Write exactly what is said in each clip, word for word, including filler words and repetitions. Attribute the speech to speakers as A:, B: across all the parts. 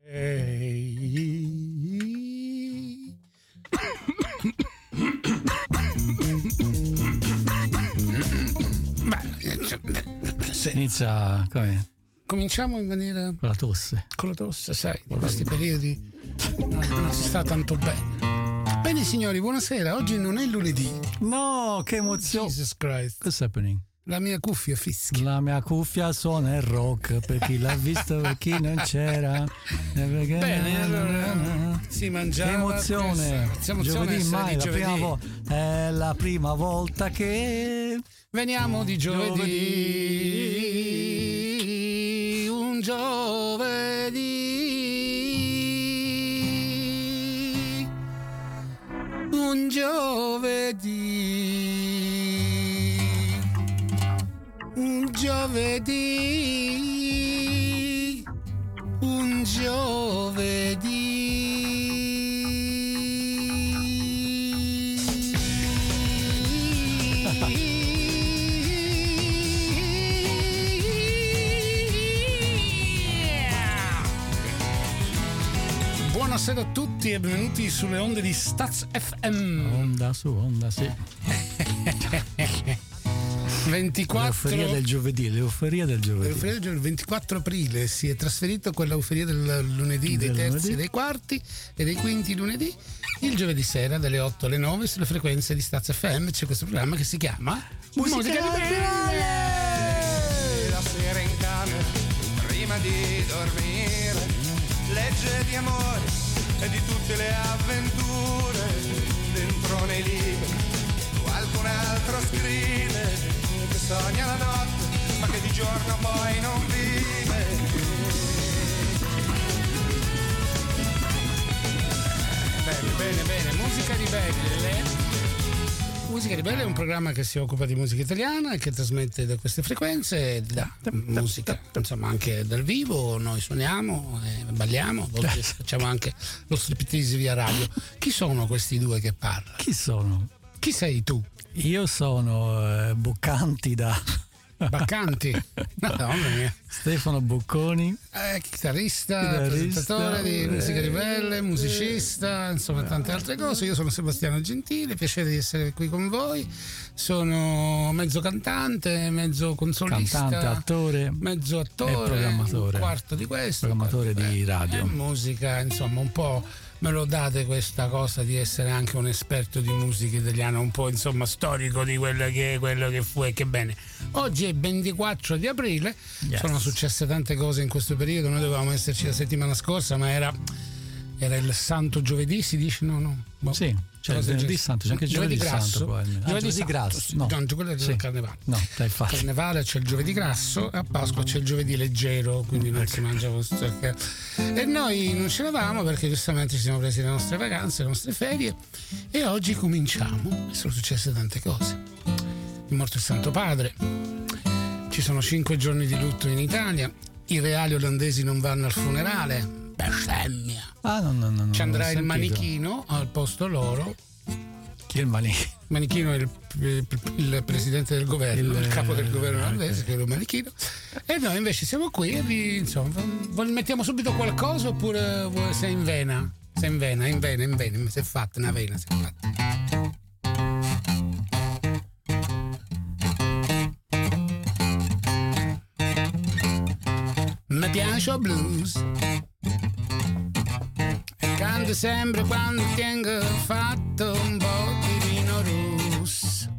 A: Inizia come?
B: Cominciamo in maniera
A: con la tosse.
B: Con la tosse, sai, in questi periodi non, non si sta tanto bene. Bene signori, buonasera. Oggi non è lunedì.
A: No, che emozione.
B: Jesus Christ.
A: What's happening?
B: La mia cuffia fischia.
A: La mia cuffia suona il rock per chi l'ha visto, per chi non c'era.
B: Bene, allora si mangiava.
A: Che emozione. Giovedì mai la prima vo- è la prima volta che
B: veniamo di giovedì. Un giovedì. Un giovedì. Un giovedì, un giovedì. Buonasera a tutti e benvenuti sulle onde di Staz F M.
A: Onda su onda, sì.
B: ventiquattro
A: L'euforia del giovedì, l'euforia del giovedì.
B: L'euforia del giovedì. ventiquattro aprile si è trasferito quell'euforia del lunedì, dei
A: del
B: terzi,
A: lunedì.
B: dei quarti e dei quinti lunedì. Il giovedì sera dalle otto alle nove sulle frequenze di Staz F M c'è questo programma che si chiama
A: Musica, Musica di Belle.
C: La sera in camera, prima di dormire, legge di amore e di tutte le avventure. Dentro nei libri qualcun altro scrive che sogna la notte, ma che di giorno poi non vive.
B: Bene, bene, bene, Musica di Belle. Musica di Belle è un programma che si occupa di musica italiana e che trasmette da queste frequenze, da musica, insomma, anche dal vivo. Noi suoniamo, e balliamo, a volte facciamo anche lo striptease via radio. Chi sono questi due che parlano?
A: Chi sono?
B: Chi sei tu?
A: Io sono eh, Boccanti da
B: Baccanti, madonna mia.
A: Stefano Bocconi,
B: eh, chitarrista,
A: chitarrista,
B: presentatore di
A: eh,
B: Musica di Belle, musicista, insomma tante altre cose. Io sono Sebastiano Gentile, piacere di essere qui con voi. Sono mezzo cantante, mezzo consolista,
A: cantante, attore,
B: mezzo attore,
A: e programmatore,
B: un quarto di questo,
A: programmatore
B: quarto,
A: di
B: beh,
A: radio,
B: e musica, insomma un po'. Me lo date questa cosa di essere anche un esperto di musica italiana, un po' insomma storico di quello che è, quello che fu e che bene. Oggi è ventiquattro di aprile,
A: yes.
B: Sono successe tante cose in questo periodo, noi dovevamo esserci la settimana scorsa, ma era, era il santo giovedì, si dice? No, no. Boh.
A: Sì, c'è il venerdì santo, c'è anche il giovedì, giovedì santo poi.
B: Giovedì,
A: ah, giovedì
B: santo,
A: grasso,
B: sì.
A: no.
B: no, quello è
A: sì.
B: il carnevale.
A: No, dai, infatti.
B: Carnevale c'è il giovedì grasso, a Pasqua c'è il giovedì leggero, quindi non si mangia questo. E noi non ce l'avamo perché giustamente ci siamo presi le nostre vacanze, le nostre ferie, e oggi cominciamo. E sono successe tante cose. È morto il Santo Padre, ci sono cinque giorni di lutto in Italia, i reali olandesi non vanno al funerale. Bestemmia.
A: Ah, no, no, no, no,
B: ci andrà il
A: sentito.
B: manichino al posto loro.
A: Chi è il manichino?
B: Manichino è il, il, il presidente del governo, il, il capo del governo olandese, che è il Manichino. E noi invece siamo qui e vi, insomma, mettiamo subito qualcosa oppure sei in vena? Sei in vena, in vena, in vena, si è fatta una vena, si è fatta. Mi piace il blues e canto sempre quando tengo fatto un po' di vino russo.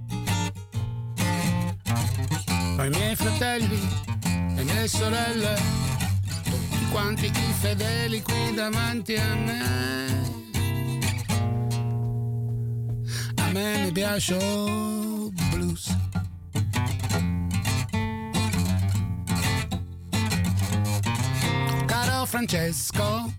B: Poi i miei fratelli e le mie sorelle, tutti quanti i fedeli qui davanti a me. A me mi piace il blues. Caro Francesco,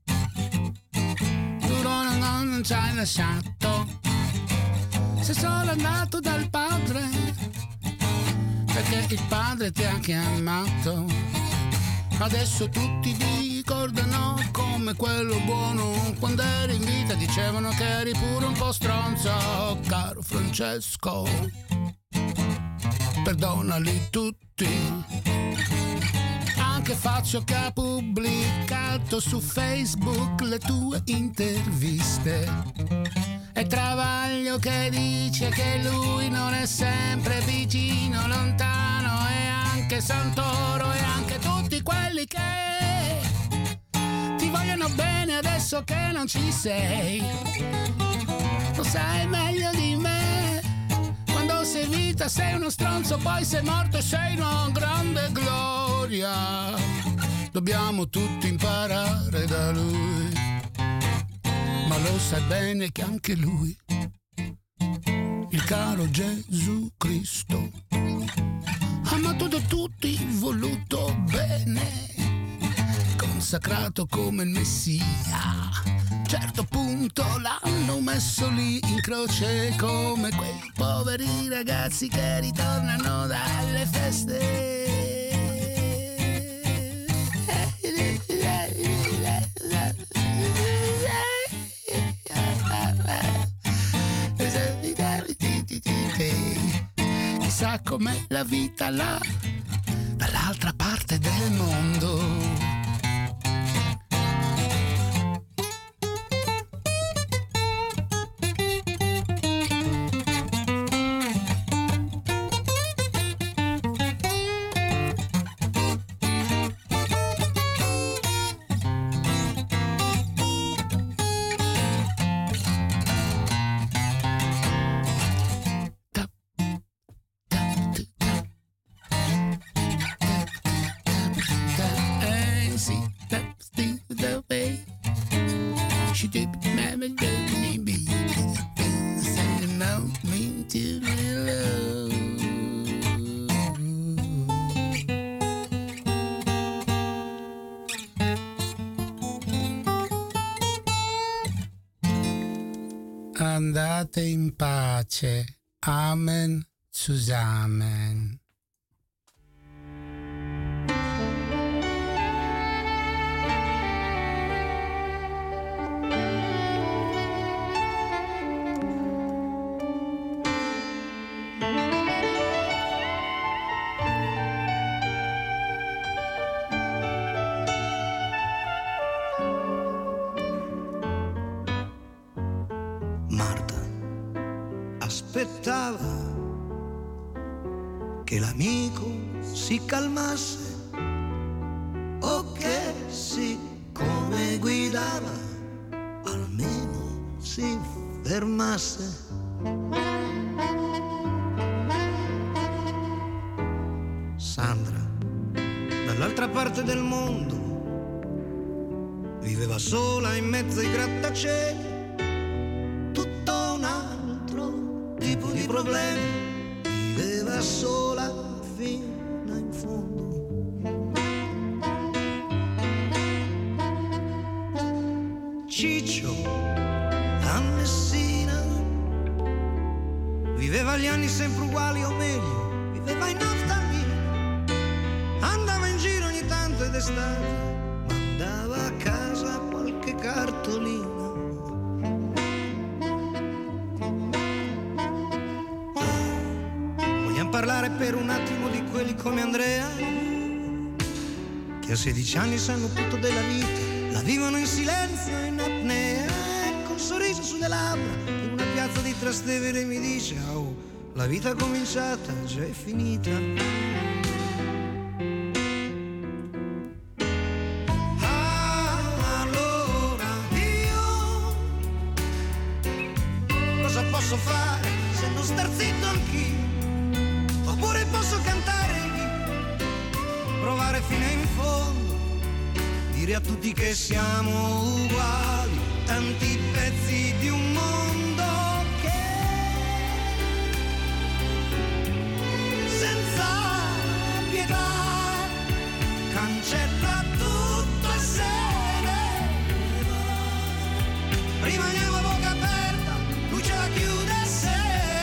B: tu non, non ci hai lasciato, sei solo andato dal padre, perché il padre ti ha chiamato. Adesso tutti ti ricordano come quello buono, quando eri in vita dicevano che eri pure un po' stronzo. Caro Francesco, perdonali tutti, anche che faccio che ha pubblicato su Facebook le tue interviste. E Travaglio che dice che lui non è sempre vicino, lontano, e anche Santoro e anche tutti quelli che ti vogliono bene adesso che non ci sei. Lo sai meglio di me, quando sei vita sei uno stronzo, poi sei morto e sei una grande gloria. Dobbiamo tutti imparare da lui, ma lo sai bene che anche lui, il caro Gesù Cristo, amato da tutti, voluto bene, consacrato come il Messia. Certo punto l'hanno messo lì in croce come quei poveri ragazzi che ritornano dalle feste. Chissà com'è la vita là, dall'altra parte del mondo. Andate in pace. Amen. Zusammen.
D: Aspettava che l'amico si calmasse o che siccome guidava almeno si fermasse. Sandra, dall'altra parte del mondo, viveva sola in mezzo ai grattacieli, tipo di problemi, viveva sola fino in fondo. Ciccio, a Messina, viveva gli anni sempre uguali o meglio, viveva in naftalina, andava in giro ogni tanto ed estate, mandava a casa qualche cartolina. Parlare per un attimo di quelli come Andrea, che a sedici anni sanno tutto della vita, la vivono in silenzio, in apnea, col sorriso sulle labbra, in una piazza di Trastevere mi dice: oh, la vita è cominciata, già è finita. Ah, allora io cosa posso fare se non star zitto anch'io? Oppure posso cantare, provare fino in fondo, dire a tutti che siamo uguali, tanti pezzi di un mondo che senza pietà cancella tutto e se ne va. Rimaniamo a bocca aperta, lui ce la chiude e se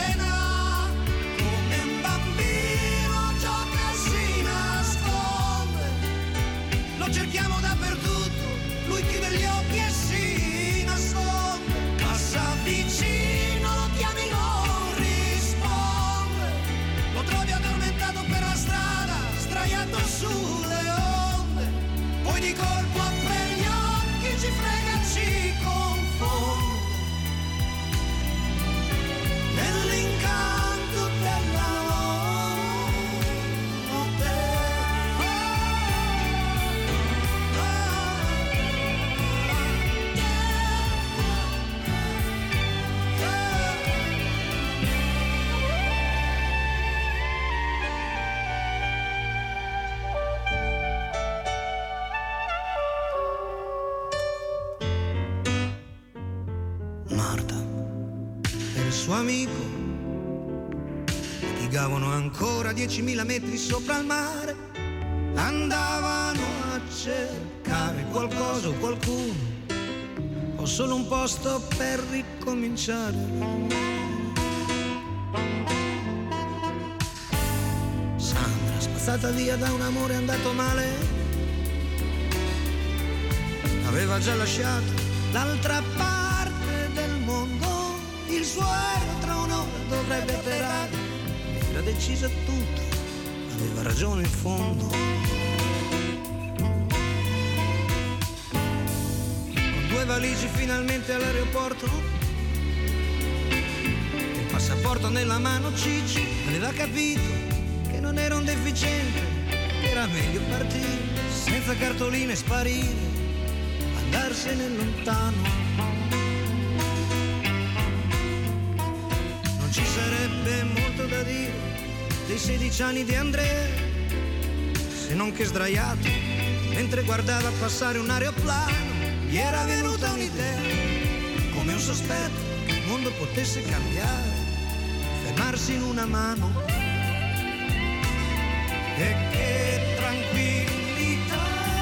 D: cerchiamo dappertutto, lui chiude gli occhi e si nasconde, passa vicino, lo chiami, non risponde, lo trovi addormentato per la strada, sdraiato sulle onde, poi di colpo apre gli occhi, ci frega, ci confonde nell'incanto della notte. Marta e il suo amico litigavano ancora diecimila metri sopra il mare, andavano a cercare qualcosa o qualcuno o solo un posto per ricominciare. Sandra, spazzata via da un amore andato male, aveva già lasciato l'altra parte del mondo, il suo aereo tra un'ora dovrebbe atterrare, era decisa tutto, aveva ragione in fondo. Con due valigie finalmente all'aeroporto, il passaporto nella mano, Cicci aveva capito che non era un deficiente, che era meglio partire senza cartoline e sparire, andarsene lontano. Non ci sarebbe molto da dire dei sedici anni di Andrea, se non che sdraiato mentre guardava passare un aeroplano gli era venuta un'idea, come un sospetto che il mondo potesse cambiare, fermarsi in una mano. E che tranquillità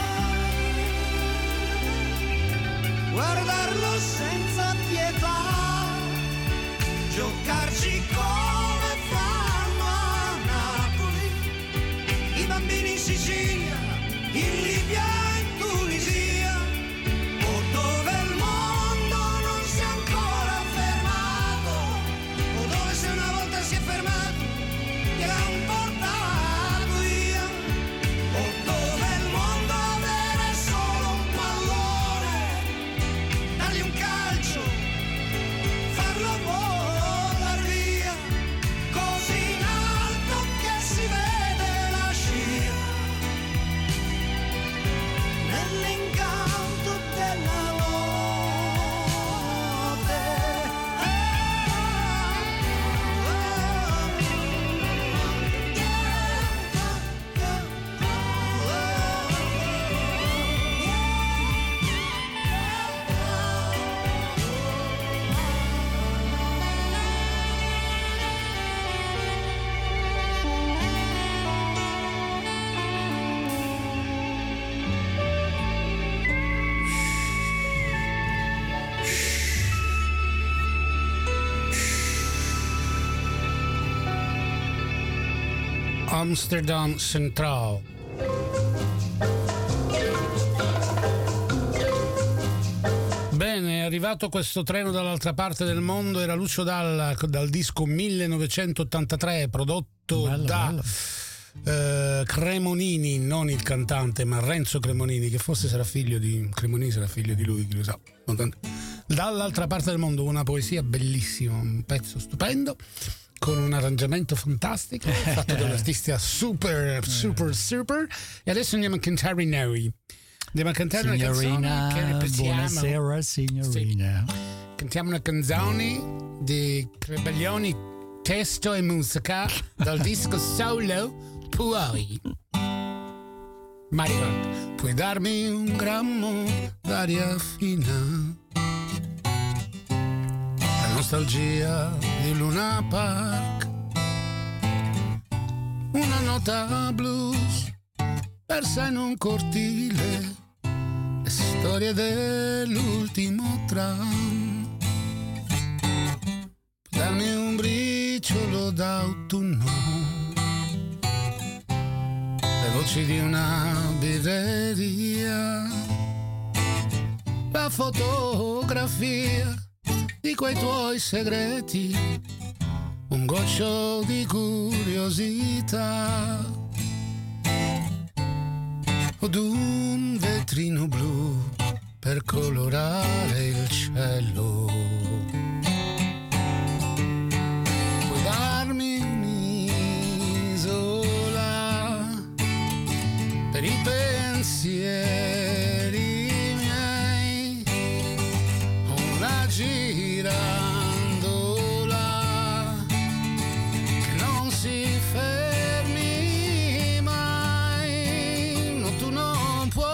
D: guardarlo senza pietà, giocarci come fanno a Napoli i bambini in Sicilia, in Libia, in Tunisia, o dove il mondo non si è ancora fermato, o dove se una volta si è fermato gli hanno portato via, o dove il mondo avere solo un pallone, dargli un calcio, farlo volar via, così in alto che si vede la scia, nell'incanto della
B: Amsterdam Centraal. Bene, è arrivato questo treno dall'altra parte del mondo, era Lucio Dalla dal disco millenovecentottantatré, prodotto bello, da bello. Eh, Cremonini, non il cantante ma Renzo Cremonini, che forse sarà figlio di Cremonini, sarà figlio di lui, chi lo sa. Dall'altra parte del mondo, una poesia bellissima, un pezzo stupendo con un arrangiamento fantastico fatto da un artista super super super. E adesso andiamo a cantare noi andiamo a cantare
A: signorina,
B: una canzone che ripetiamo.
A: Buonasera signorina,
B: sì. Cantiamo una canzone di Crebaglioni, testo e musica dal disco Solo Puoi. Mario, puoi darmi un grammo d'aria fina, nostalgia di Luna Park, una nota blues persa in un cortile, le storie dell'ultimo tram, darmi un briciolo d'autunno, le voci di una birreria, la fotografia di quei tuoi segreti, un goccio di curiosità, od un filtrino blu per colorare il cielo. Puoi darmi un'isola per i pensieri miei, una girandola che non si fermi mai. No, tu non puoi,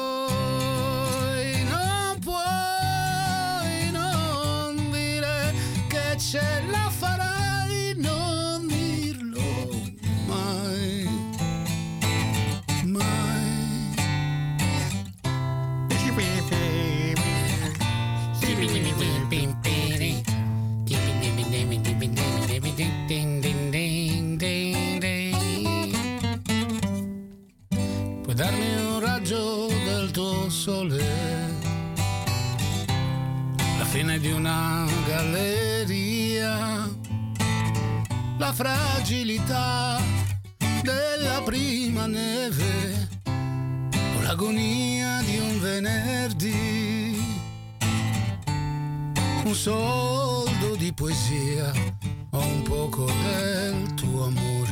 B: non puoi non dire che ce la farai, non dirlo mai, mai. Puoi darmi un raggio del tuo sole, la fine di una galleria, la fragilità della prima neve o l'agonia di un venerdì, un soldo di poesia o un poco del tuo amore.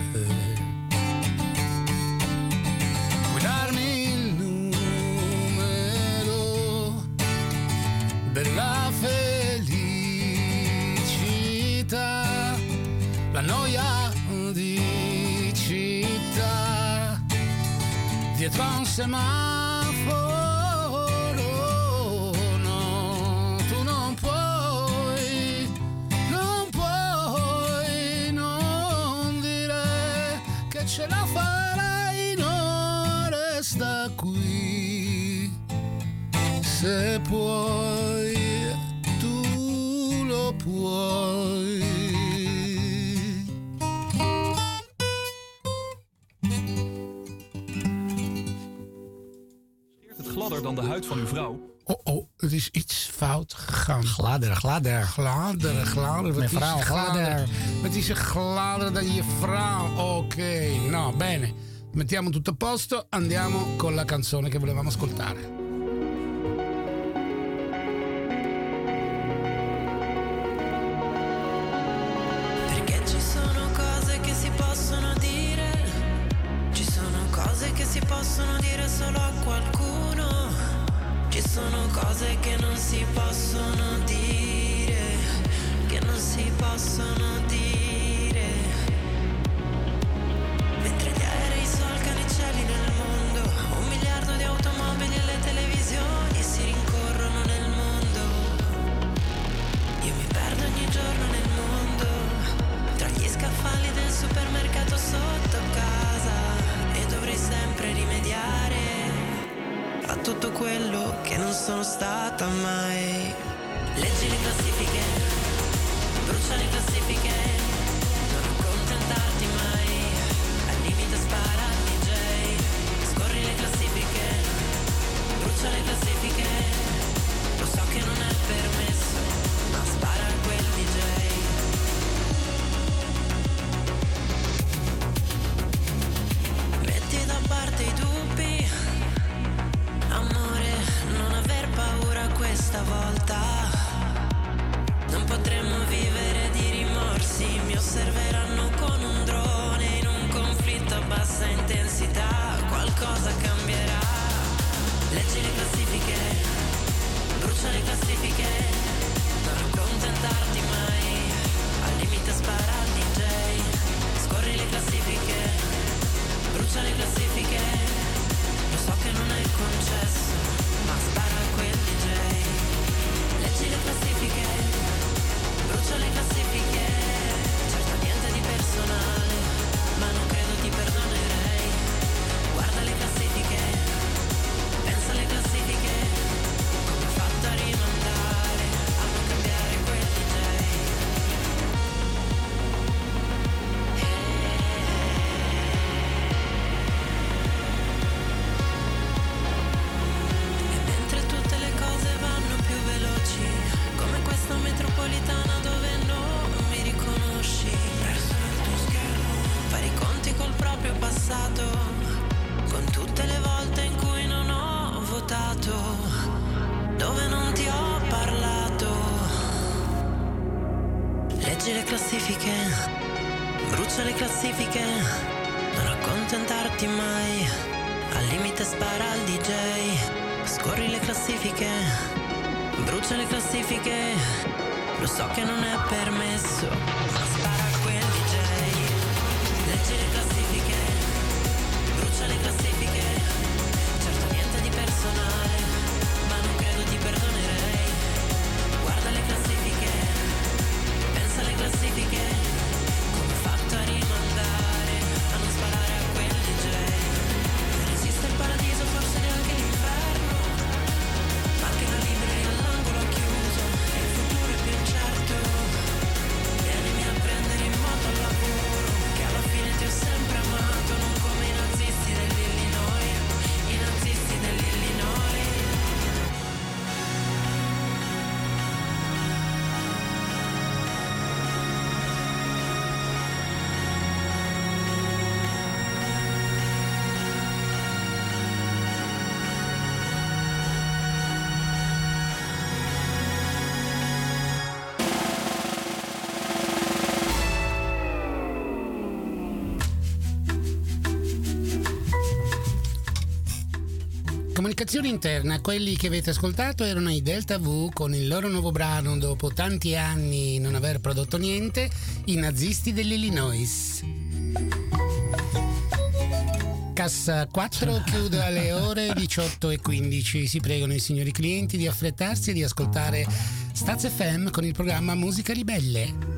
B: Puoi darmi il numero della felicità, la noia di città dietro a un semaforo. No, tu non puoi, non puoi non dire che ce la farai, non resta qui. Se puoi, tu lo puoi.
E: Gladder dan de huid van uw vrouw.
B: Oh, oh, er is iets fout gegaan.
A: Gladder, gladder.
B: Gladder, gladder. Wat
A: Mijn
B: is
A: vrouw, gladder.
B: Wat is er gladder dan je vrouw? Ok, no, bene. Mettiamo tutto a posto, andiamo con la canzone che volevamo ascoltare.
F: Perché ci sono cose che si possono dire, ci sono cose che si possono dire solo a qualcuno, ci sono cose che non si possono dire, che non si possono dire. Mentre gli aerei solcano i cieli nel mondo, un miliardo di automobili e le televisioni si rincorrono nel mondo. Io mi perdo ogni giorno nel mondo, tra gli scaffali del supermercato sotto casa, e dovrei sempre rimediare a tutto quello che non sono stata mai. Leggi le classifiche, brucia le classifiche, non accontentarti mai, al limite spara al D J. Scorri le classifiche, brucia le classifiche, lo so che non è permesso, ma spara a quel D J. Metti da parte i dubbi, amore, non aver paura questa volta. Non potremmo vivere di rimorsi, mi osserveranno con un drone in un conflitto a bassa intensità. Qualcosa cambierà. Leggi le classifiche, brucia le classifiche, non accontentarti mai, al limite spara al D J. Scorri le classifiche, brucia le classifiche, lo so che non è concesso, ma spara a quel D J. Leggi le classifiche, brucia le classifiche, certo niente di personale, ma non credo ti perdonerei. Guarda le classifiche, pensa alle classifiche, passato dove non ti ho parlato. Leggi le classifiche, brucia le classifiche, non accontentarti mai, al limite spara al D J. Scorri le classifiche, brucia le classifiche, lo so che non è permesso, ma spara a quel D J. Leggi le classifiche, brucia le classifiche, certo niente di personale, ma non credo ti perdonerei. Guarda le classifiche, pensa alle classifiche, come ho fatto a rimandare, a non sparare a quel D J. Non esiste il paradiso, forse neanche l'inferno, ma che da libri all'angolo chiuso e il futuro è più incerto. Vienimi a prendere in moto al lavoro, che alla fine ti ho sempre amato, non come i nazisti dell'Illinois, i nazisti dell'Illinois.
B: Comunicazione interna, quelli che avete ascoltato erano i Delta V con il loro nuovo brano dopo tanti anni non aver prodotto niente, i nazisti dell'Illinois. Cassa quattro chiude alle ore diciotto e quindici. Si pregano i signori clienti di affrettarsi e di ascoltare Staz F M con il programma Musica Ribelle.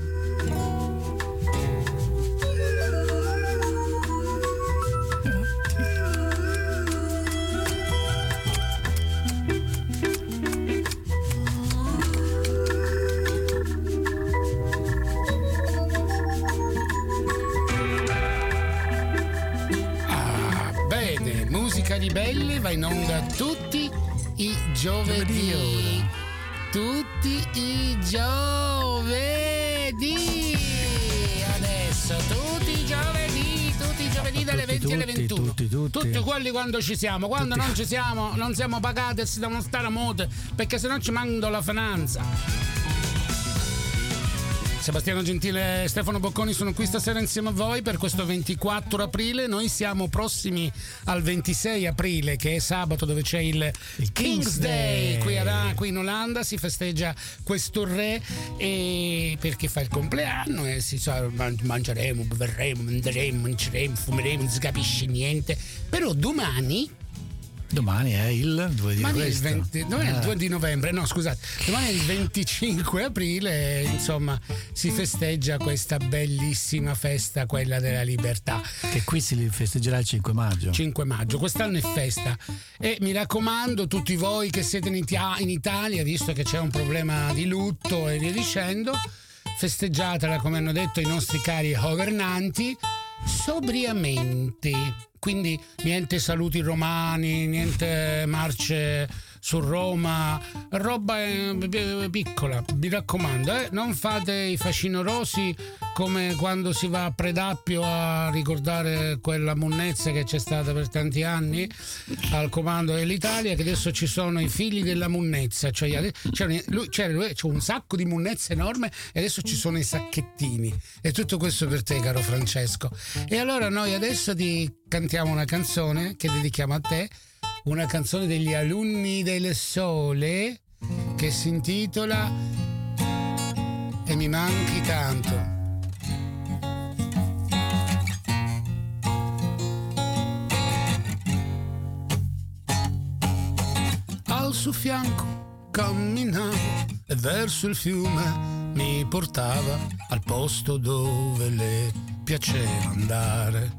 B: Ribelle va in onda tutti i giovedì. Tutti i giovedì. Adesso tutti i giovedì, tutti i giovedì dalle venti tutti, alle ventuno. Tutti, tutti, tutti. Tutti quelli quando ci siamo, quando tutti. Non ci siamo, non siamo pagati e si devono stare a mute, perché sennò ci mando la finanza. Sebastiano Gentile e Stefano Bocconi sono qui stasera insieme a voi per questo ventiquattro aprile. Noi siamo prossimi al ventisei aprile, che è sabato, dove c'è il, il King's Day, Day. Qui, ad, qui in Olanda si festeggia questo re, e perché fa il compleanno e si so, mangeremo, beveremo, manderemo, mangeremo, fumeremo, non si capisce niente. Però domani
A: Domani è il due di
B: domani, è il, venti, domani ah. è il due di novembre, no scusate, domani è il venticinque aprile, insomma si festeggia questa bellissima festa, quella della libertà.
A: Che qui si festeggerà il cinque maggio.
B: cinque maggio, quest'anno è festa. E mi raccomando, tutti voi che siete in Italia, visto che c'è un problema di lutto e via dicendo, festeggiatela, come hanno detto i nostri cari governanti, sobriamente. Quindi niente saluti romani, niente marce su Roma, roba piccola, mi raccomando, eh? Non fate i facinorosi come quando si va a Predappio a ricordare quella monnezza che c'è stata per tanti anni al comando dell'Italia, che adesso ci sono i figli della monnezza, cioè c'è, lui, c'è, lui, c'è un sacco di monnezza enorme e adesso ci sono i sacchettini, e tutto questo per te, caro Francesco. E allora noi adesso ti cantiamo una canzone che dedichiamo a te, una canzone degli Alunni del Sole che si intitola E mi manchi tanto. Al suo fianco camminavo e verso il fiume mi portava al posto dove le piaceva andare.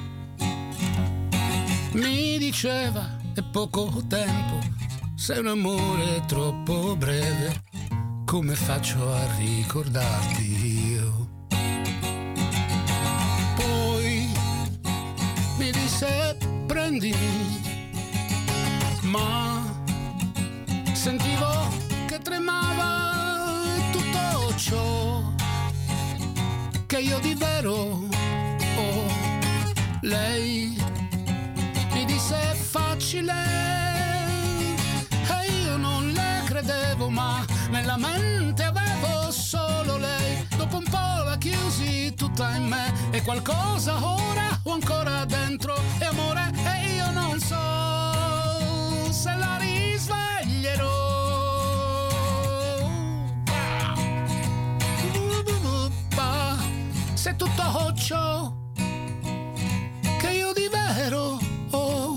B: Mi diceva: è poco tempo, sei un amore troppo breve, come faccio a ricordarti io? Poi mi disse: prendimi, ma sentivo che tremava tutto ciò che io di vero ho. Lei mi disse: è facile, credevo, ma nella mente avevo solo lei. Dopo un po' la chiusi tutta in me, e qualcosa ora ho ancora dentro, e amore, e io non so se la risveglierò. Se tutto ciò che io di vero ho.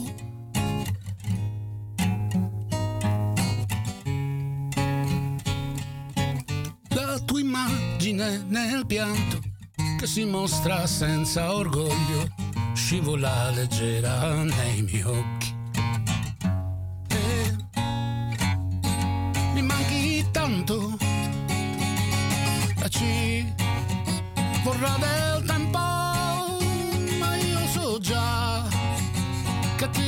B: La tua immagine nel pianto che si mostra senza orgoglio scivola leggera nei miei occhi. E mi manchi tanto, la ci vorrà del tempo, ma io so già che ti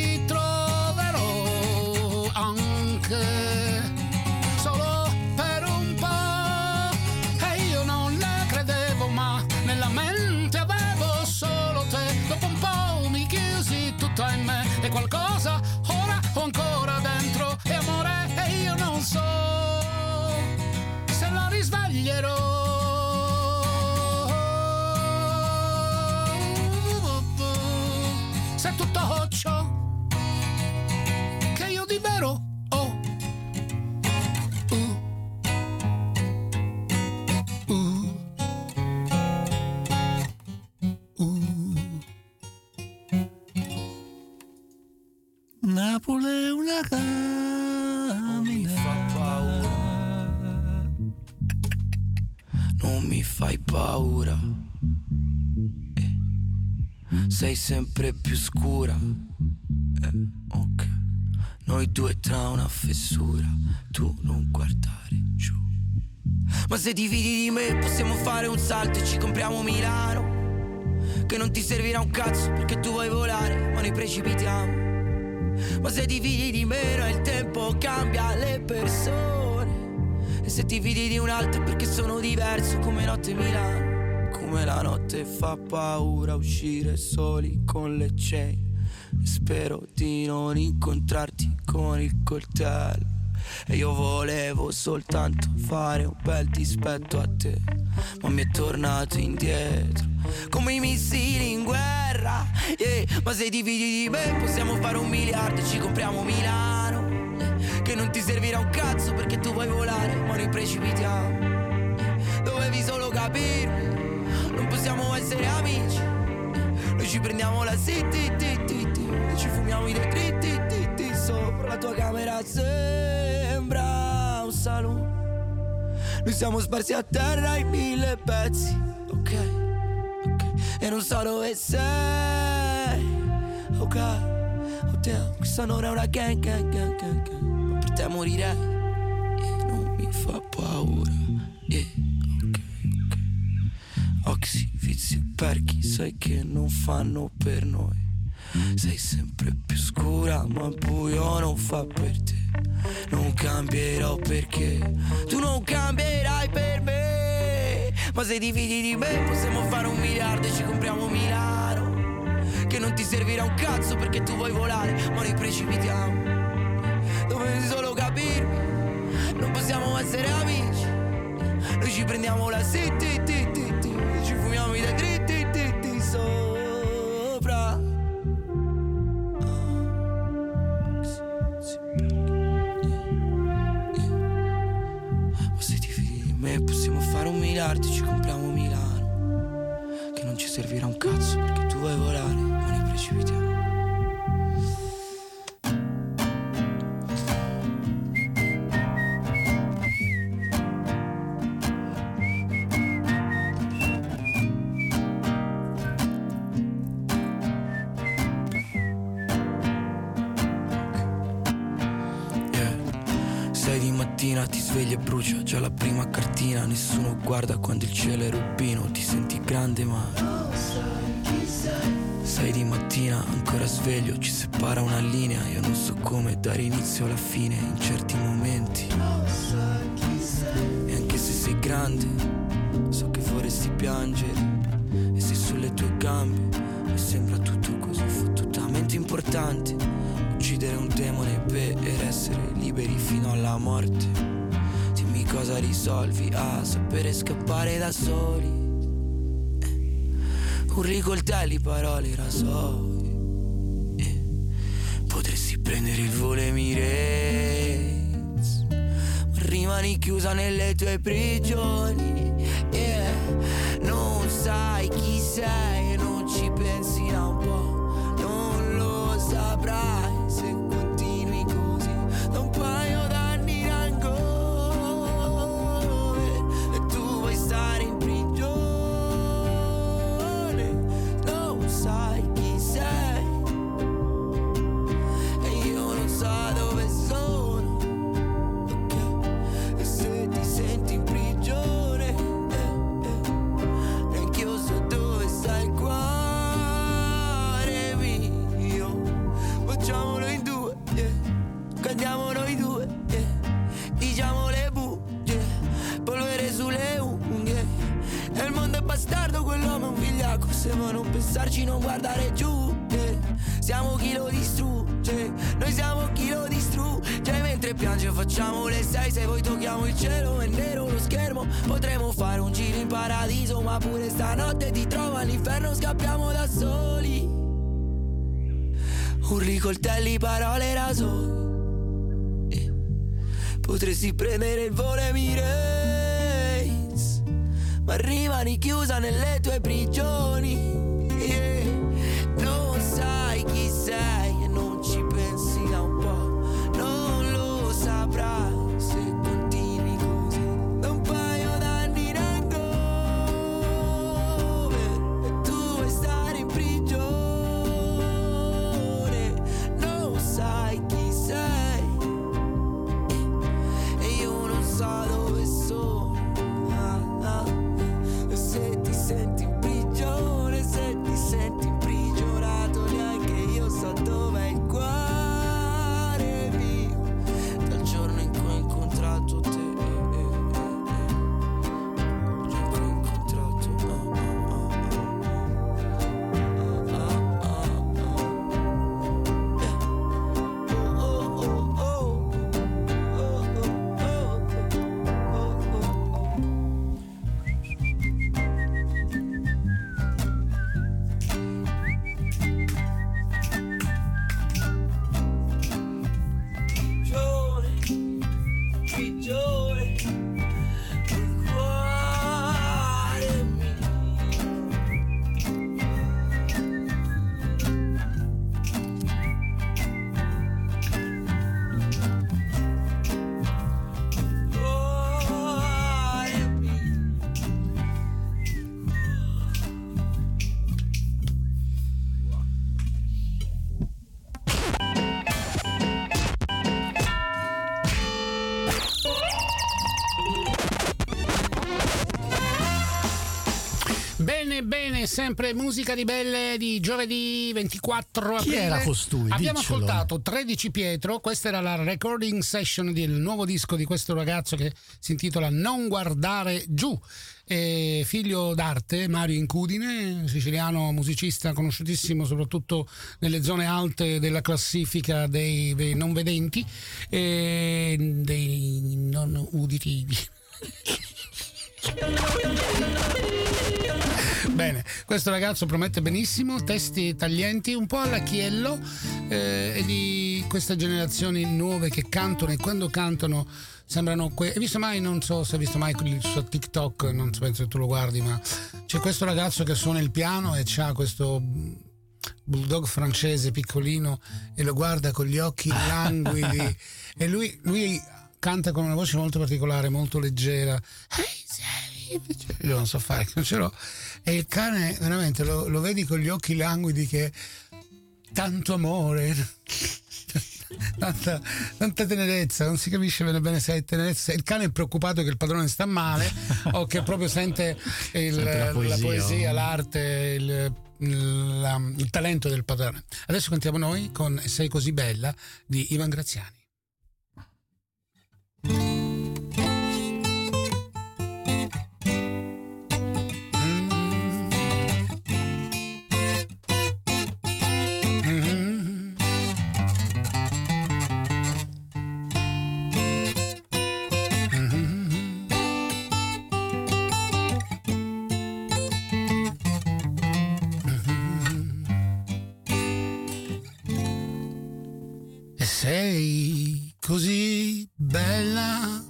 B: ritroverò anche solo per un po'. E io non le credevo, ma nella mente avevo solo te. Dopo un po' mi chiusi tutta in me, e qualcosa ora ho ancora dentro, e amore, e io non so se la risveglierò. Se tutto ciò che io di vero ho. uh, uh, uh.
A: Napoli è una camminata.
G: Non mi fai paura, sei sempre più scura, eh, ok. Noi due tra una fessura, tu non guardare giù. Ma se ti fidi di me possiamo fare un salto e ci compriamo Milano, che non ti servirà un cazzo perché tu vuoi volare, ma noi precipitiamo. Ma se ti fidi di me no, il tempo cambia le persone, e se ti fidi di un altro è perché sono diverso, come notte Milano. Come la notte fa paura uscire soli con le chain, e spero di non incontrarti con il coltello. E io volevo soltanto fare un bel dispetto a te, ma mi è tornato indietro come i missili in guerra, yeah. Ma se ti fidi di me possiamo fare un miliardo e ci compriamo Milano, yeah. Che non ti servirà un cazzo perché tu vuoi volare, ma noi precipitiamo, yeah. Dovevi solo capirmi, non possiamo essere amici. Noi ci prendiamo la city, ti, ti, ti, e ci fumiamo i detriti, ti, ti, sopra la tua camera sembra un saloon. Noi siamo sparsi a terra in mille pezzi, ok, ok, e non so dove sei, ok, oh damn, questa non è una gang, gang, gang, gang, gang. Ma per te morirei, yeah, non mi fa paura, yeah. Oxy, vizi, perchi, sai che non fanno per noi. Sei sempre più scura, ma il buio non fa per te. Non cambierò perché tu non cambierai per me. Ma se ti fidi di me possiamo fare un miliardo e ci compriamo Milano, che non ti servirà un cazzo perché tu vuoi volare, ma noi precipitiamo. Dovevi solo capirmi, non possiamo essere amici. Noi ci prendiamo la city, ti, ti, ti, ci fumiamo i detriti, ti, ti, sopra. Ma se ti fidi di me possiamo fare un miliardo e ci compriamo Milano, che non ci servirà un cazzo perché tu vuoi volare, ma noi precipitiamo. Ti svegli e brucia già la prima cartina, nessuno guarda quando il cielo è rubino, ti senti grande ma sei di mattina ancora sveglio, ci separa una linea, io non so come dare inizio alla fine in certi momenti. E anche se sei grande so che vorresti piangere, e sei sulle tue gambe e sembra tutto così fottutamente importante. uccidere un demone per essere liberi fino alla morte. Dimmi cosa risolvi a sapere scappare da soli. eh. Urli coltelli, parole, rasoi. eh. Potresti prendere il volo Emirates, ma rimani chiusa nelle tue prigioni. yeah. Non sai chi sei e non ci pensi da un po'. Non lo saprai se continui così. Da un paio d'anni in ancora e tu vuoi stare in prigione. Non sai chi sei e io non so dove sono. Okay. E se ti senti in prigione, eh, eh, neanche io so dove sta il cuore mio. Facciamolo in due, yeah. Cantiamo noi due, yeah. Diciamo le bugie, polvere sulle unghie. E il mondo è bastardo, quell'uomo è un vigliacco. Se vuoi non pensarci, non guardare giù, yeah. Siamo chi lo distrugge, noi siamo chi lo distrugge. Mentre piange facciamo le sei, se voi tocchiamo il cielo è nero lo schermo. Potremmo fare un giro in paradiso, ma pure stanotte ti trovo all'inferno, scappiamo da soli. Urli coltelli, parole, rasoi. eh. Potresti prendere il volo Emirates, ma rimani chiusa nelle tue prigioni. yeah. Non sai chi sei e non ci pensi da un po'. Non lo saprai se continui così. Da un paio d'anni in ancora e tu vuoi stare in prigione. Non sai chi sei e io non so dove sono. ah, ah. E se ti senti in prigione, se ti senti imprigionato, neanche io so dove è il cuore mio. Dal giorno in cui ho incontrato te, eh, eh, eh, eh. Il giorno in cui ho incontrato ah, ah, ah, ah, ah, ah. Eh. Oh, oh, oh, oh. Oh, oh, oh, oh, oh, oh. Prigione, prigione, il cuore mio. Cuore mio.
B: Bene, bene, sempre musica di belle di giovedì ventiquattro aprile.
A: Chi era costui?
B: Abbiamo
A: Diccelo.
B: ascoltato tredici Pietro, questa era la recording session del nuovo disco di questo ragazzo che si intitola Non guardare giù. È figlio d'arte, Mario Incudine, siciliano musicista conosciutissimo soprattutto nelle zone alte della classifica dei, dei non vedenti e dei non uditivi. Bene, questo ragazzo promette benissimo, testi taglienti, un po' alla Chiello, eh, e di queste generazioni nuove che cantano, e quando cantano sembrano que- hai visto mai, non so se hai visto mai su TikTok, non penso che tu lo guardi, ma c'è questo ragazzo che suona il piano e c'ha questo bulldog francese piccolino e lo guarda con gli occhi languidi e lui, lui canta con una voce molto particolare, molto leggera. Io non so fare, non ce l'ho. E il cane veramente lo, lo vedi con gli occhi languidi, che tanto amore, tanta, tanta tenerezza, non si capisce bene bene se è tenerezza. Il cane è preoccupato che il padrone sta male o che proprio sente il, la, poesia. la poesia, l'arte, il, la, il talento del padrone. Adesso cantiamo noi con Sei così bella di Ivan Graziani. sei così bella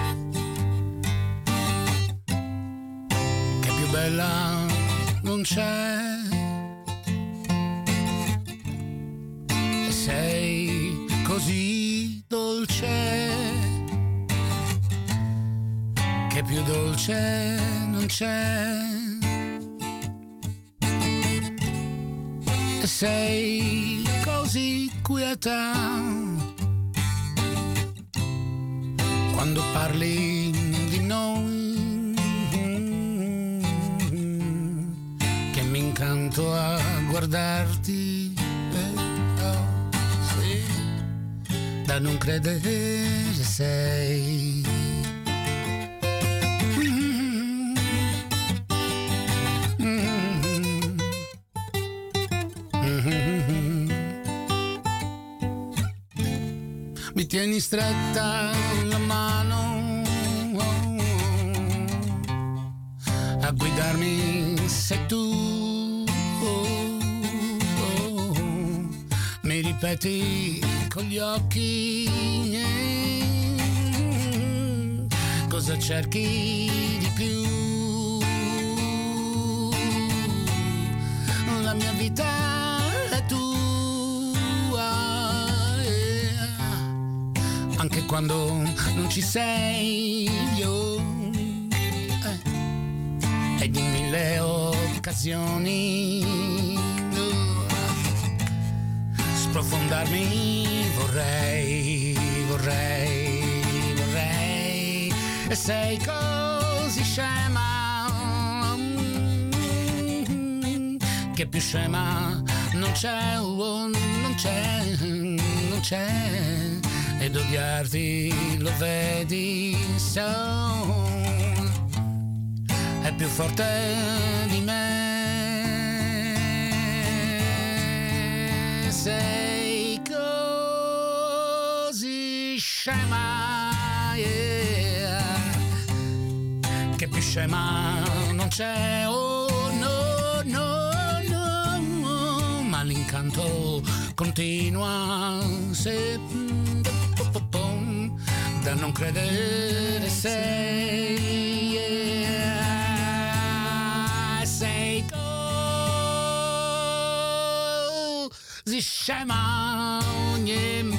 B: che più bella non c'è. Sei così dolce che più dolce non c'è. E sei così quieta quando parli di noi che mi incanto a guardarti. Eh, oh. Da non credere sei. Mm-hmm. Mm-hmm. Mm-hmm. Mi tieni stretta la mano oh, a guidarmi sei tu oh, oh, mi ripeti con gli occhi eh, cosa cerchi di più. La mia vita è tua eh, anche quando non ci sei io eh, ed in mille occasioni sprofondarmi vorrei, vorrei, vorrei. E sei così scema mm, che più scema non c'è, oh, non c'è, non c'è. Ed odiarti lo vedi so è più forte di me. Sei così scema yeah, che più scema non c'è oh no no no, no ma l'incanto continua se da non credere sei yeah, sei così scema yeah,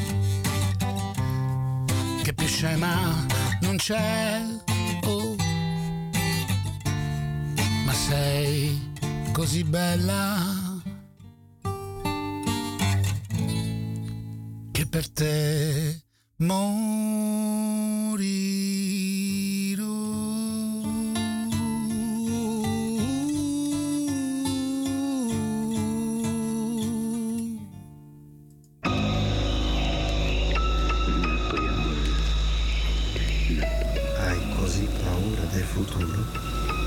B: che più scema non c'è oh, ma sei così bella che per te morirò.
D: Hai così paura del futuro?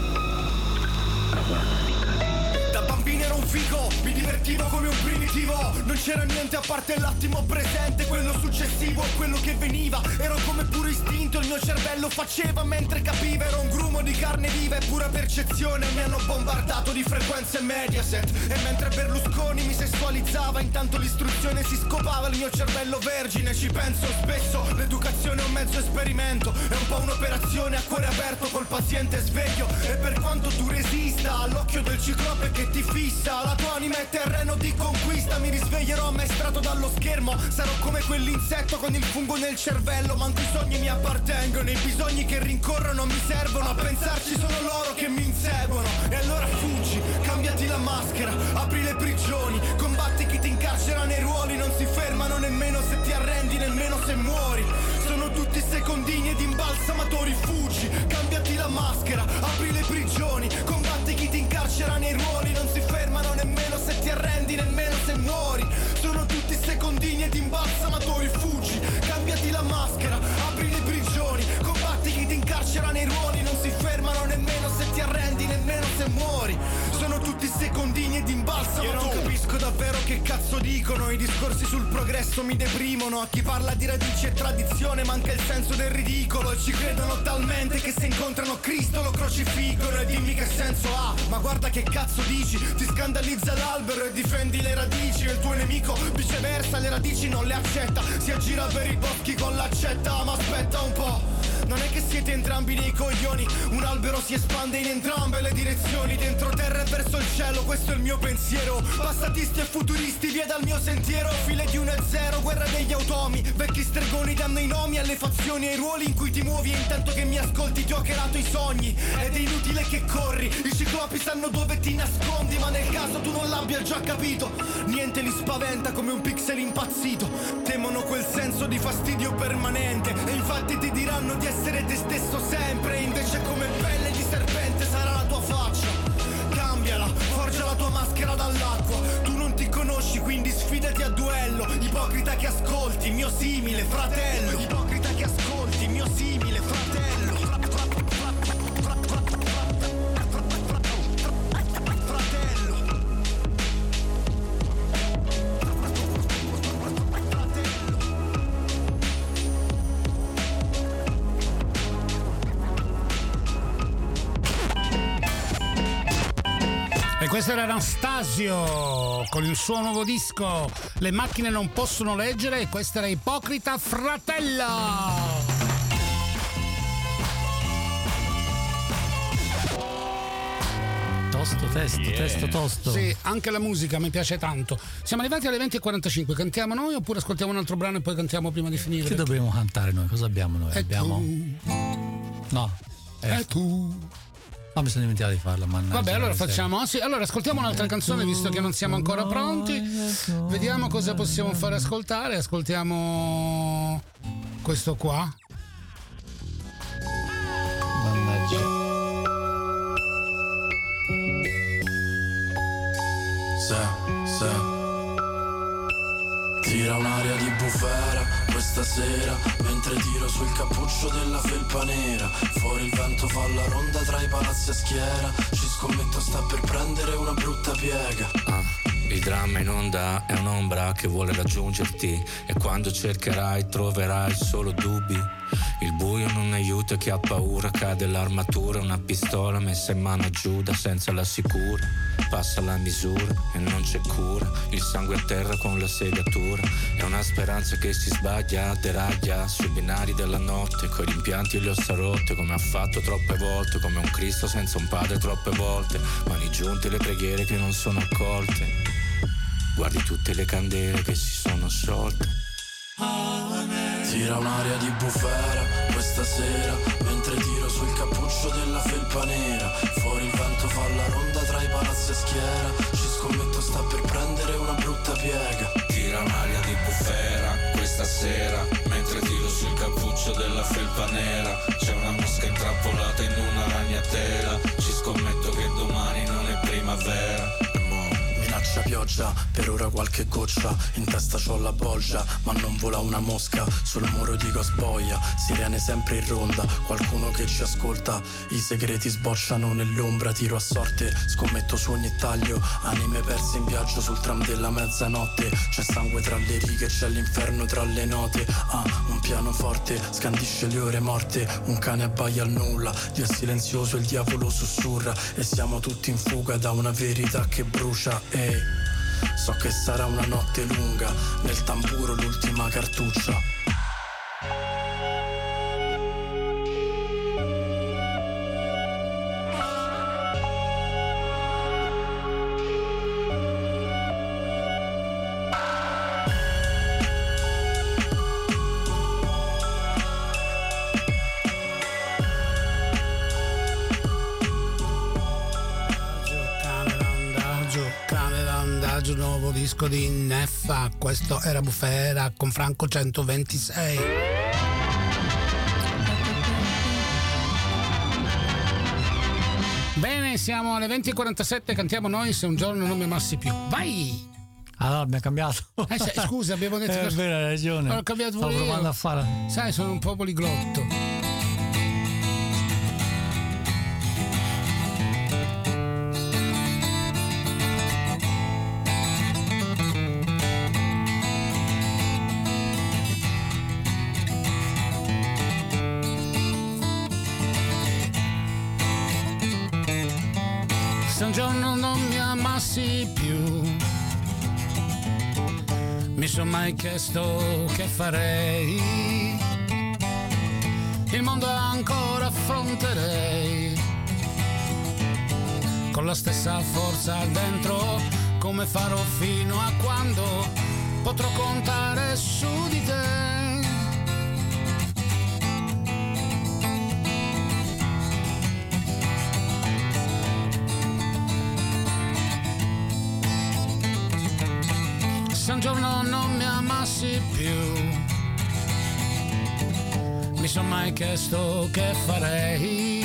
H: Da bambino ero un figo, mi divertivo come un primitivo. Non c'era niente a parte l'attimo presente, quello successivo e quello che veniva. Ero come puro istinto, il mio cervello faceva mentre capiva. Ero un grumo di carne viva e pura percezione. Mi hanno bombardato di frequenze Mediaset. E mentre Berlusconi mi sessualizzava, intanto l'istruzione si scopava. Il mio cervello vergine, ci penso spesso. L'educazione è un mezzo esperimento, è un po' un'operazione a cuore aperto col paziente sveglio. E per quanto tu resista all'occhio del ciclope che ti fissa, la tua anima è terreno di conquista. Mi risveglierò ammaestrato dallo schermo, sarò come quell'insetto con il fungo nel cervello. Manco i sogni mi appartengono, i bisogni che rincorrono mi servono. A pensarci sono loro che mi inseguono. E allora fuggi, cambiati la maschera, apri le prigioni, combatti chi ti incarcera nei ruoli. Non si fermano nemmeno se ti arrendi, nemmeno se muori. Sono tutti secondini ed imbalsamatori. Fuggi, cambiati la maschera, apri le prigioni, combatti chi ti incarcera nei ruoli. Non si fermano nemmeno se ti arrendi, nemmeno se muori. Sono tutti secondini ed imbalsamatori. Fuggi, cambiati la maschera, apri le prigioni, combatti chi ti incarcera nei ruoli. Non si fermano nemmeno se ti arrendi, nemmeno se muori. Sono tutti secondini ed imbalsamatori. falsa. Io non capisco davvero che cazzo dicono. I discorsi sul progresso mi deprimono. A chi parla di radici e tradizione manca il senso del ridicolo. E ci credono talmente che se incontrano Cristo lo crocifiggono. E dimmi che senso ha, ma guarda che cazzo dici. Ti scandalizza l'albero e difendi le radici. E il tuo nemico viceversa le radici non le accetta. Si aggira per i boschi con l'accetta. Ma aspetta un po', non è che siete entrambi dei coglioni. Un albero si espande in entrambe le direzioni. Dentro terra e verso il cielo, questo è il mio pensiero. Passatisti e futuristi, via dal mio sentiero. File di uno e zero, guerra degli automi. Vecchi stregoni danno i nomi alle fazioni e ai ruoli in cui ti muovi. E intanto che mi ascolti ti ho chelato i sogni. Ed è inutile che corri, i ciclopi sanno dove ti nascondi. Ma nel caso tu non l'abbia già capito, niente li spaventa come un pixel impazzito. Temono quel senso di fastidio permanente. E infatti ti diranno di essere te stesso sempre. Invece come pelle di serpente sarà la tua faccia. Cambiala, forgia la tua maschera dall'acqua. Tu non ti conosci, quindi sfidati a duello. Ipocrita che ascolti, mio simile fratello. Ipocrita che ascolti, mio simile fratello.
B: Questo era Anastasio con il suo nuovo disco Le macchine non possono leggere, e questa era Ipocrita Fratello.
A: Tosto, testo, yeah. testo, tosto.
B: Sì, anche la musica mi piace tanto. Siamo arrivati alle venti e quarantacinque. Cantiamo noi oppure ascoltiamo un altro brano e poi cantiamo prima di finire?
A: Che dobbiamo cantare noi? Cosa abbiamo noi?
B: E
A: abbiamo.
B: Tu.
A: No.
B: E eh. tu.
A: No, mi sono dimenticato di farla, mannaggia.
B: Vabbè, allora facciamo. Sì, allora ascoltiamo un'altra canzone, visto che non siamo ancora pronti. Vediamo cosa possiamo fare ascoltare. Ascoltiamo questo qua.
A: Mannaggia.
I: Se, se tira un'aria di bufera questa sera, mentre tiro sul cappuccio della felpa nera. Fuori il vento fa la ronda tra i palazzi a schiera. Ci scommetto sta per prendere una brutta piega.
J: Ah, il dramma in onda è un'ombra che vuole raggiungerti, e quando cercherai troverai solo dubbi. Il buio non aiuta chi ha paura, cade l'armatura, una pistola messa in mano a Giuda senza la sicura. Passa la misura e non c'è cura, il sangue a terra con la segatura. È una speranza che si sbaglia, deraglia sui binari della notte, coi rimpianti e le ossa rotte, come ha fatto troppe volte, come un Cristo senza un padre troppe volte. Mani giunte le preghiere che non sono accolte, guardi tutte le candele che si sono sciolte.
I: Tira un'aria di bufera questa sera, mentre tiro sul cappuccio della felpa nera. Fuori il vento fa la ronda tra i palazzi a schiera. Ci scommetto sta per prendere una brutta piega.
J: Tira un'aria di bufera questa sera, mentre tiro sul cappuccio della felpa nera. C'è una mosca intrappolata in una ragnatela. Ci scommetto che domani non è primavera.
I: Minaccia pioggia, per ora qualche goccia. In testa c'ho la bolgia, ma non vola una mosca. Sul muro dico sboia, sirene sempre in ronda. Qualcuno che ci ascolta, i segreti sbocciano nell'ombra. Tiro a sorte, scommetto su ogni taglio. Anime perse in viaggio sul tram della mezzanotte. C'è sangue tra le righe, c'è l'inferno tra le note. Ah, un pianoforte scandisce le ore morte. Un cane abbaia al nulla, Dio è silenzioso, il diavolo sussurra. E siamo tutti in fuga da una verità che brucia. Ehi, so che sarà una notte lunga, nel tamburo l'ultima cartuccia.
B: Nuovo disco di Neffa, questo era Bufera con Franco centoventisei. Bene, siamo alle venti e quarantasette, cantiamo noi Se un giorno non mi amassi più. Vai!
A: Allora abbiamo cambiato.
B: Eh, se, scusa, abbiamo detto
A: eh,
B: che...
A: è vero, hai ragione.
B: Ho cambiato
A: Stavo
B: io.
A: provando a fare.
B: Sai, sono un po' poliglotto. Se un giorno non mi amassi più, mi son mai chiesto che farei, il mondo ancora affronterei, con la stessa forza dentro, come farò fino a quando potrò contare su di te. Se un giorno non mi amassi più, mi son mai chiesto che farei,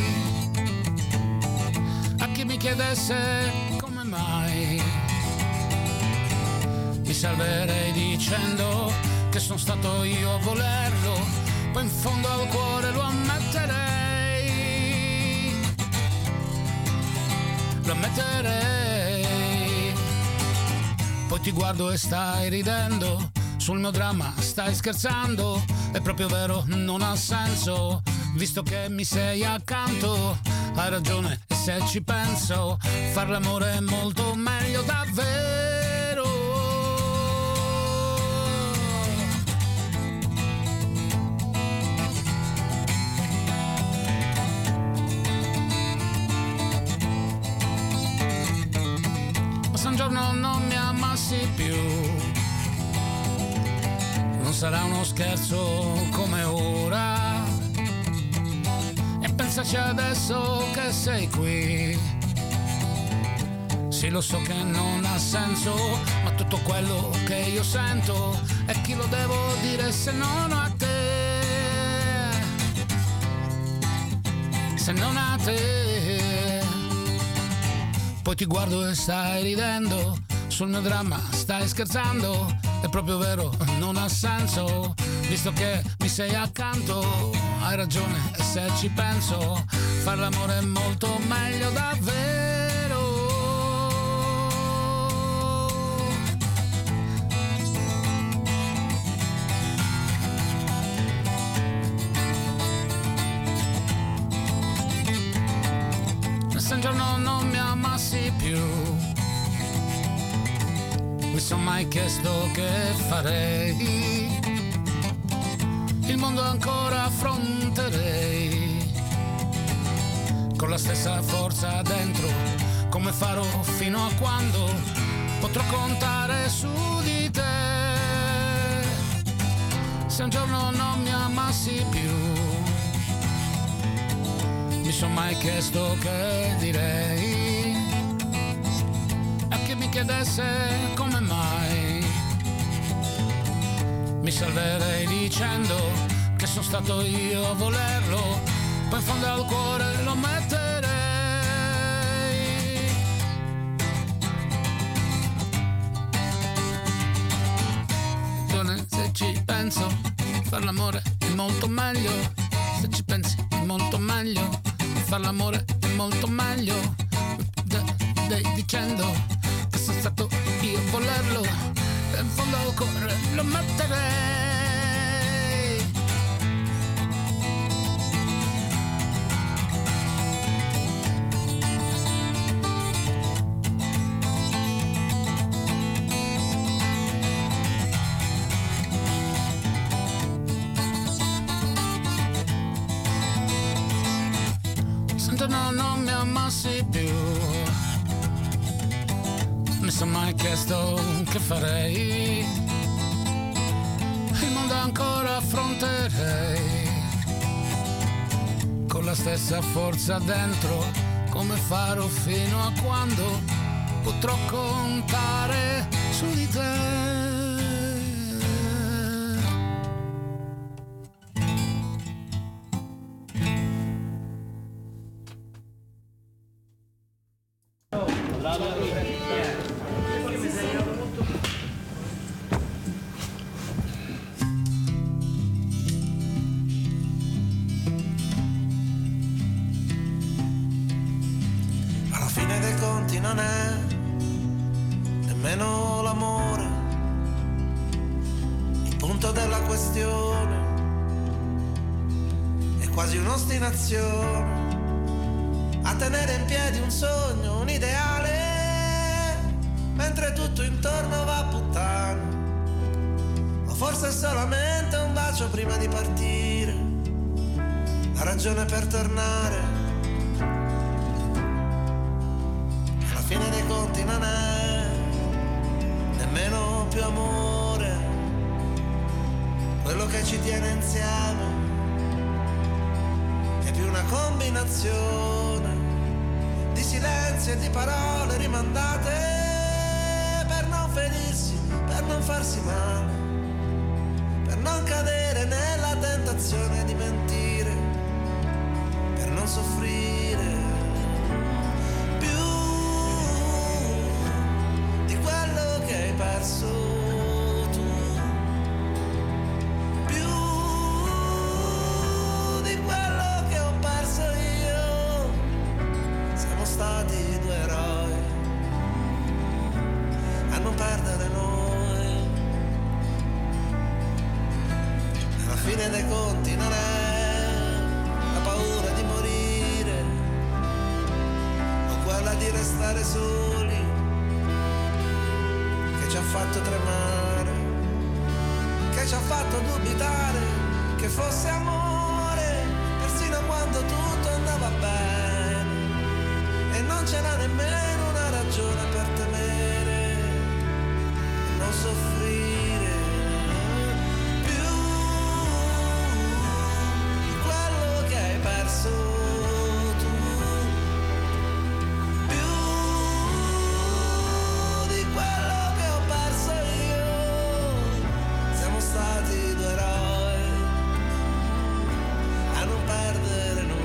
B: a chi mi chiedesse come mai, mi salverei dicendo che sono stato io a volerlo, poi in fondo al cuore lo ammetterei, lo ammetterei. Poi ti guardo e stai ridendo, sul mio dramma stai scherzando, è proprio vero, non ha senso, visto che mi sei accanto, hai ragione e se ci penso, far l'amore è molto meglio davvero. Ma se un giorno non mi amassi più, non sarà uno scherzo come ora, e pensaci adesso che sei qui. Sì, lo so che non ha senso, ma tutto quello che io sento, e chi lo devo dire se non a te, se non a te. Poi ti guardo e stai ridendo, sul mio dramma stai scherzando, è proprio vero, non ha senso, visto che mi sei accanto, hai ragione e se ci penso, far l'amore è molto meglio davvero. Se un giorno non mi amassi più, mi son mai chiesto che farei, il mondo ancora affronterei, con la stessa forza dentro, come farò fino a quando potrò contare su di te. Se un giorno non mi amassi più, mi son mai chiesto che direi, a chi mi chiedesse come mai, mi salverei dicendo che sono stato io a volerlo, poi in fondo al cuore lo metterei. Se ci penso, far l'amore è molto meglio, se ci pensi è molto meglio, far l'amore è molto meglio, dai dicendo che sono stato io a volerlo, e in fondo al cuore lo metterei. No, non mi amassi più, mi son mai chiesto che farei, il mondo ancora affronterei, con la stessa forza dentro, come farò fino a quando potrò contare su di te.
K: Non è nemmeno l'amore il punto della questione, è quasi un'ostinazione a a tenere in piedi un sogno, un ideale, mentre tutto intorno va a puttane. O forse è solamente un bacio prima di partire, la ragione per tornare. Alla fine dei conti non è nemmeno più amore quello che ci tiene insieme, è più una combinazione di silenzi e di parole rimandate per non ferirsi, per non farsi male, per non cadere nella tentazione di mentire, per non soffrire più di quello che hai perso. Stati due eroi a non perdere noi. Alla fine dei conti non è la paura di morire o quella di restare soli che ci ha fatto tremare, che ci ha fatto dubitare che fosse amore persino quando tutto andava bene. E non c'era nemmeno una ragione per temere e non soffrire più di quello che hai perso tu, più di quello che ho perso io. Siamo stati due eroi a non perdere noi.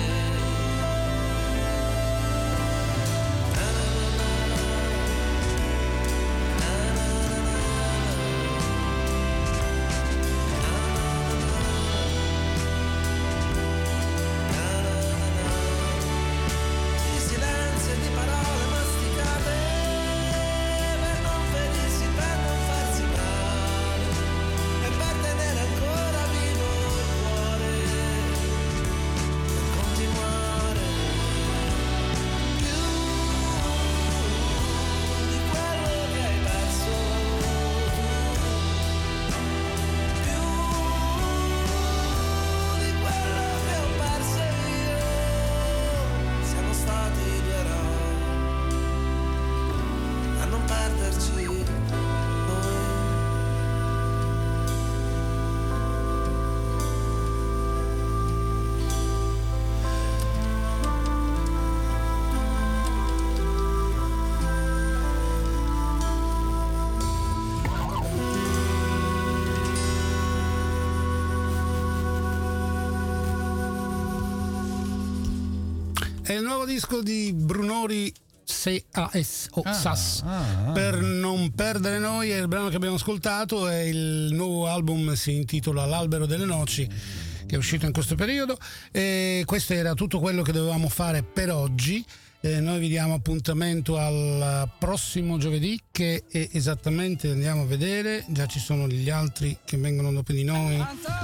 B: È il nuovo disco di Brunori S A S o
A: ah,
B: S A S
A: ah, ah.
B: Per non perdere noi, è il brano che abbiamo ascoltato, e il nuovo album si intitola L'albero delle noci, che è uscito in questo periodo. E questo era tutto quello che dovevamo fare per oggi. Eh, noi vi diamo appuntamento al prossimo giovedì, che è esattamente, andiamo a vedere, già ci sono gli altri che vengono dopo di noi.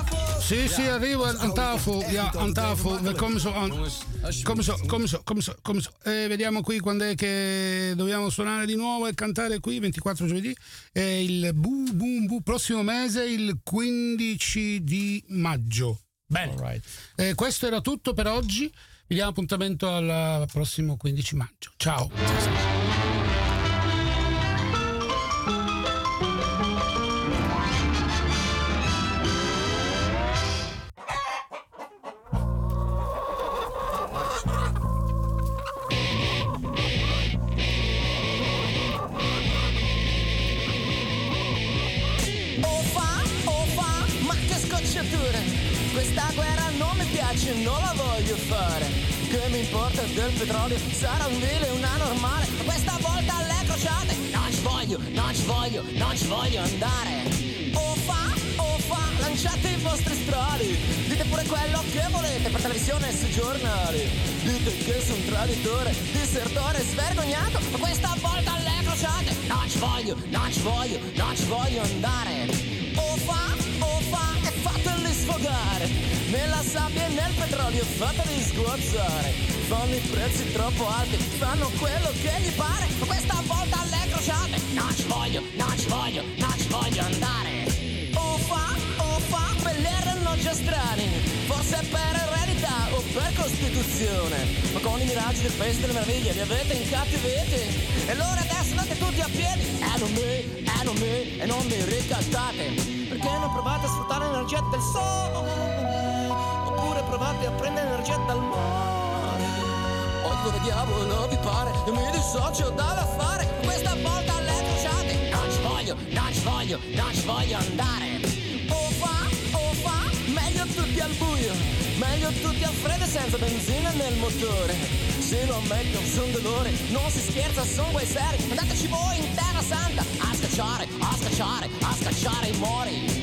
B: Sì, sì, arrivo an tafel, ja, an tafel. We komen zo aan. Come so, come so, come so, come so. E vediamo qui quando è che dobbiamo suonare di nuovo e cantare qui, ventiquattro giovedì. E il bu, bu, bu, prossimo mese, il quindici di maggio. Bene. Right. Eh, questo era tutto per oggi. Vi diamo appuntamento al prossimo quindici maggio. Ciao.
L: Questa guerra non mi piace, non la voglio fare. Che mi importa del petrolio, sarà un vile, una normale. Ma questa volta alle crociate non ci voglio, non ci voglio, non ci voglio andare. O fa, o fa, lanciate i vostri strali. Dite pure quello che volete per televisione e sui giornali. Dite che sono un traditore, disertore, svergognato. Ma questa volta alle crociate non ci voglio, non ci voglio, non ci voglio andare. O fa, o fa, e fateli sfogare. nella sabbia e nel petrolio, fateli sguazzare. Fanno i prezzi troppo alti, fanno quello che gli pare, ma questa volta alle crociate non ci voglio, non ci voglio, non ci voglio andare. Uffa, uffa, quelli erano già strani, forse per eredità o per costituzione, ma con i miraggi del paese delle meraviglie li avete incattiviti, e allora adesso andate tutti a piedi, e non mi, e non mi, e non mi ricattate, perché non provate a sfruttare l'energia del sole, oppure provate a prendere energia dal mare, o dove diavolo vi pare, e mi dissocio dall'affare, questa volta alle crociate non ci voglio, non ci voglio, non ci voglio andare. Uffa, uffa, meglio tutti al buio, meglio tutti al freddo e senza benzina nel motore. Se lo ammetto, son dolore, non si scherza, son guai seri. Andateci voi in terra santa a scacciare, a scacciare, a scacciare i mori.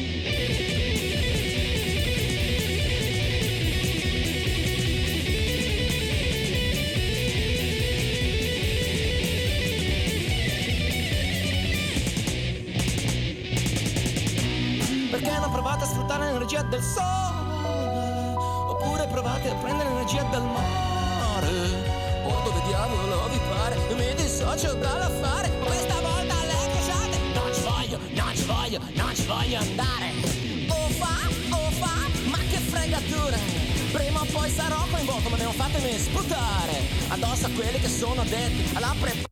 L: Perché non provate a sfruttare l'energia del sole, oppure provate a prendere l'energia dal mare, o dove diavolo vi pare, io mi dissocio dall'affare, questa volta alle crociate non ci voglio, non ci voglio, non ci voglio andare. Uffa, uffa, ma che fregatura, prima o poi sarò coinvolto, ma devo fatemi sputare addosso a quelli che sono addetti alla pre